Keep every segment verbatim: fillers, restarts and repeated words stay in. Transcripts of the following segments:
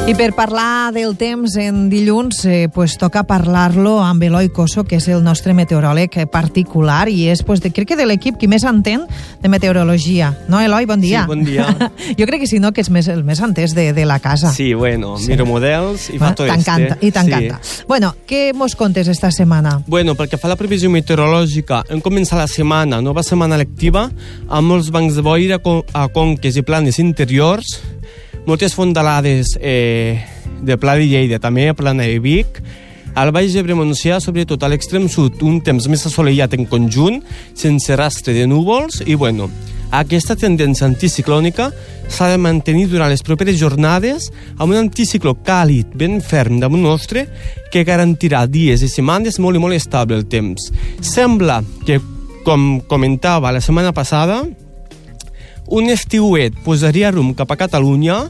I per parlar del temps en dilluns, eh, pues toca parlar-lo amb Eloi Coso, que és el nostre meteoròleg particular i és, pues, de, crec que de l'equip qui més entén de meteorologia. No, Eloi? Bon dia. Sí, bon dia. Jo crec que si no, que és més, el més entès de, de la casa. Sí, bueno, Sí. miro models i Bueno, fa tot este. t'encanta, i t'encanta. Sí. Bueno, què mos contes esta setmana? Bueno, pel que fa a la previsió meteorològica, hem començat la setmana, nova setmana lectiva, amb molts bancs de boira a, con a conques i planes interiors, moltes fondalades eh, de Pla de Lleida, també a Plana de Vic, al Baix Ebre Montsià, sobretot a l'extrem sud, un temps més assolellat en conjunt, sense rastre de núvols, i bueno, aquesta tendència anticiclònica s'ha de mantenir durant les properes jornades amb un anticicló càlid, ben ferm damunt nostre, que garantirà dies i setmanes molt i molt estable el temps. Sembla que, com comentava la setmana passada, un estiuet posaria rumb cap a Catalunya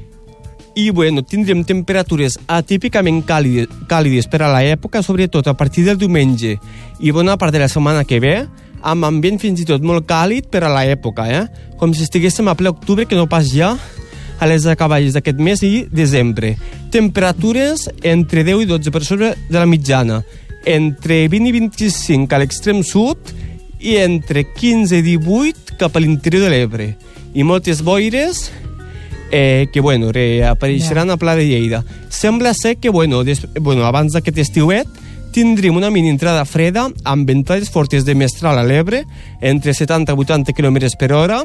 i, bueno, tindrem temperatures atípicament càlides, càlides per a l'època, sobretot a partir del diumenge i bona part de la setmana que ve, amb ambient fins i tot molt càlid per a l'època, eh? Com si estiguéssim a ple octubre, que no pas ja a les acaballes d'aquest mes i desembre. Temperatures entre deu i dotze per sobre de la mitjana, entre vint i vint-i-cinc a l'extrem sud i entre quinze i divuit cap a l'interior de l'Ebre. I moltes boires eh, que, bueno, reapareixeran a Pla de Lleida. Sembla ser que, bueno, des, bueno abans d'aquest estiuet, tindrem una mini entrada freda amb ventades fortes de mestral a l'Ebre, entre setanta i vuitanta quilòmetres per hora,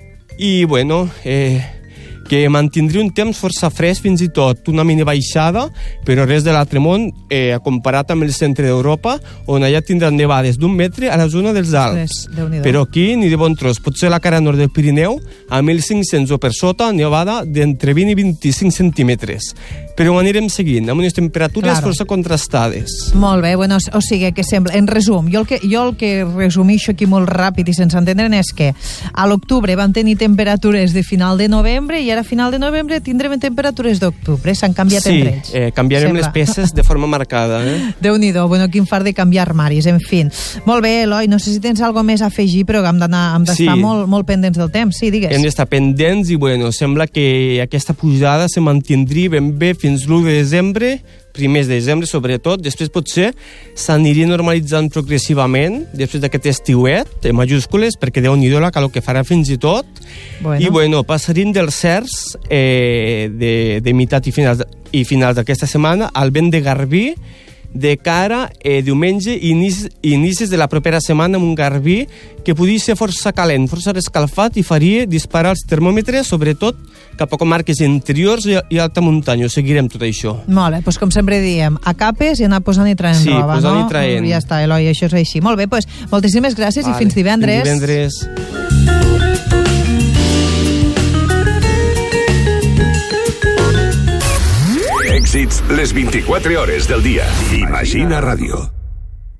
i, bueno, eh, que mantindria un temps força fresc, fins i tot una mini baixada, però res de l'altre món, eh, comparat amb el centre d'Europa, on allà tindran nevades d'un metre a la zona dels Alps. Però aquí ni de bon tros. Potser la cara nord del Pirineu, a mil cinc-cents o per sota, nevada d'entre vint i vint-i-cinc centímetres. Però ho anirem seguint, amb unes temperatures claro. força contrastades. Molt bé, bueno, o sigui que sembla, en resum, jo el que, jo el que resumixo aquí molt ràpid i sense entendre'n és que a l'octubre van tenir temperatures de final de novembre i ara a final de novembre tindrem temperatures d'octubre, s'han canviat sí, entre ells. Sí, eh, canviarem sembla. les peces de forma marcada. Eh? Déu-n'hi-do, bueno, quin fart de canviar armaris, en fi. Molt bé, Eloi, no sé si tens alguna més a afegir, però hem d'anar, hem d'estar sí. molt, molt pendents del temps, sí, digues. Hem d'estar pendents i, bueno, sembla que aquesta pujada se mantindria ben bé fins l'u de desembre, primers de desembre sobretot, després potser s'aniria normalitzant progressivament després d'aquest estiuet, en majúscules, perquè Déu-n'hi-do la calor que farà fins i tot, bueno. i bueno, passarien dels cercs eh, de, de meitat i finals, i finals d'aquesta setmana al vent de Garbí, de cara eh, diumenge i inicis, inicis de la propera setmana amb un Garbí que podria ser força calent, força escalfat i faria disparar els termòmetres, sobretot cap a comarques interiors i, i alta muntanya. Ho seguirem tot això. Molt bé, doncs com sempre diem, a capes i anar posant i traient sí, roba, posant no? i traient. Ja està, Eloi, això és així. Molt bé, doncs moltíssimes gràcies vale. i fins divendres. Fins divendres. Èxits les vint-i-quatre hores del dia. Imagina Ràdio.